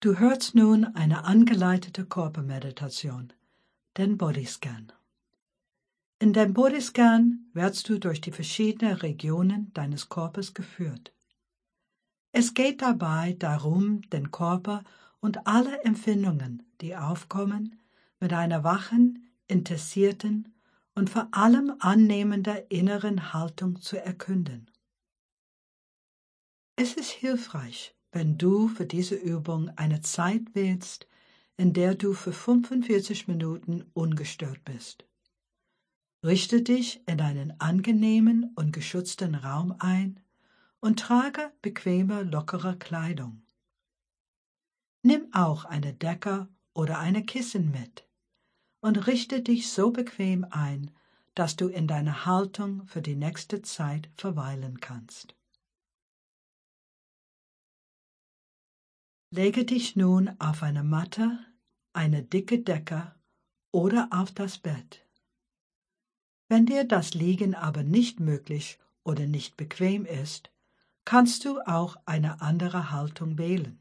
Du hörst nun eine angeleitete Körpermeditation, den Bodyscan. In dem Bodyscan wirst du durch die verschiedenen Regionen deines Körpers geführt. Es geht dabei darum, den Körper und alle Empfindungen, die aufkommen, mit einer wachen, interessierten und vor allem annehmenden inneren Haltung zu erkunden. Es ist hilfreich, wenn du für diese Übung eine Zeit wählst, in der du für 45 Minuten ungestört bist. Richte dich in einen angenehmen und geschützten Raum ein und trage bequeme, lockere Kleidung. Nimm auch eine Decke oder eine Kissen mit und richte dich so bequem ein, dass du in deiner Haltung für die nächste Zeit verweilen kannst. Lege dich nun auf eine Matte, eine dicke Decke oder auf das Bett. Wenn dir das Liegen aber nicht möglich oder nicht bequem ist, kannst du auch eine andere Haltung wählen.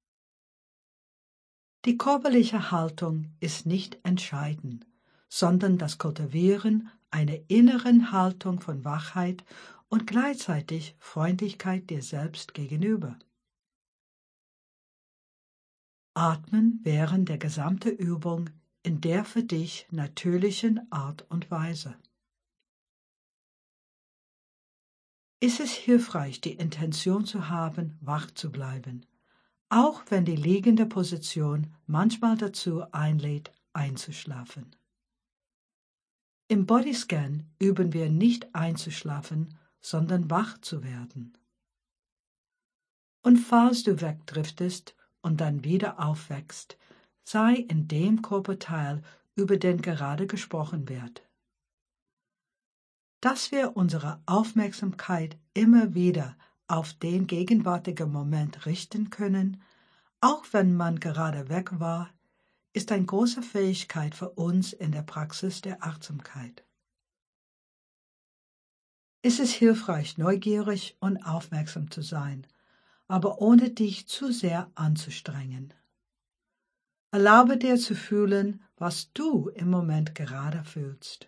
Die körperliche Haltung ist nicht entscheidend, sondern das Kultivieren einer inneren Haltung von Wachheit und gleichzeitig Freundlichkeit dir selbst gegenüber. Atmen während der gesamten Übung in der für dich natürlichen Art und Weise. Ist es hilfreich, die Intention zu haben, wach zu bleiben, auch wenn die liegende Position manchmal dazu einlädt, einzuschlafen. Im Bodyscan üben wir nicht einzuschlafen, sondern wach zu werden. Und falls du wegdriftest und dann wieder aufwächst, sei in dem Körperteil, über den gerade gesprochen wird. Dass wir unsere Aufmerksamkeit immer wieder auf den gegenwärtigen Moment richten können, auch wenn man gerade weg war, ist eine große Fähigkeit für uns in der Praxis der Achtsamkeit. Es ist hilfreich, neugierig und aufmerksam zu sein, aber ohne dich zu sehr anzustrengen. Erlaube dir zu fühlen, was du im Moment gerade fühlst.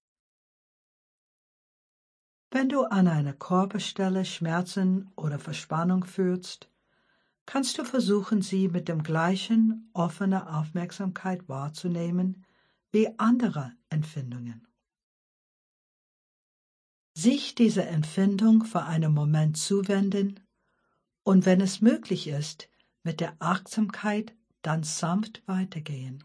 Wenn du an einer Körperstelle Schmerzen oder Verspannung fühlst, kannst du versuchen, sie mit dem gleichen offenen Aufmerksamkeit wahrzunehmen wie andere Empfindungen. Sich dieser Empfindung für einen Moment zuwenden und wenn es möglich ist, mit der Achtsamkeit dann sanft weitergehen.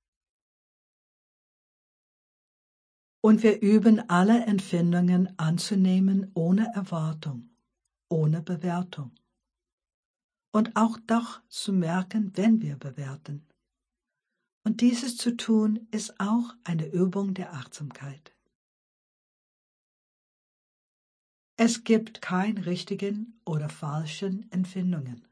Und wir üben alle Empfindungen anzunehmen ohne Erwartung, ohne Bewertung. Und auch doch zu merken, wenn wir bewerten. Und dieses zu tun, ist auch eine Übung der Achtsamkeit. Es gibt keine richtigen oder falschen Empfindungen.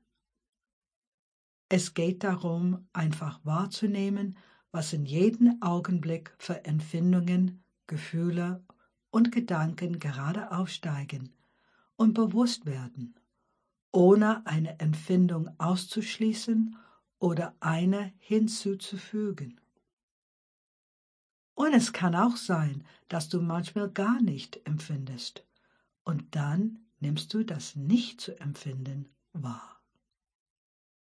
Es geht darum, einfach wahrzunehmen, was in jedem Augenblick für Empfindungen, Gefühle und Gedanken gerade aufsteigen und bewusst werden, ohne eine Empfindung auszuschließen oder eine hinzuzufügen. Und es kann auch sein, dass du manchmal gar nicht empfindest, und dann nimmst du das Nicht-zu-Empfinden wahr.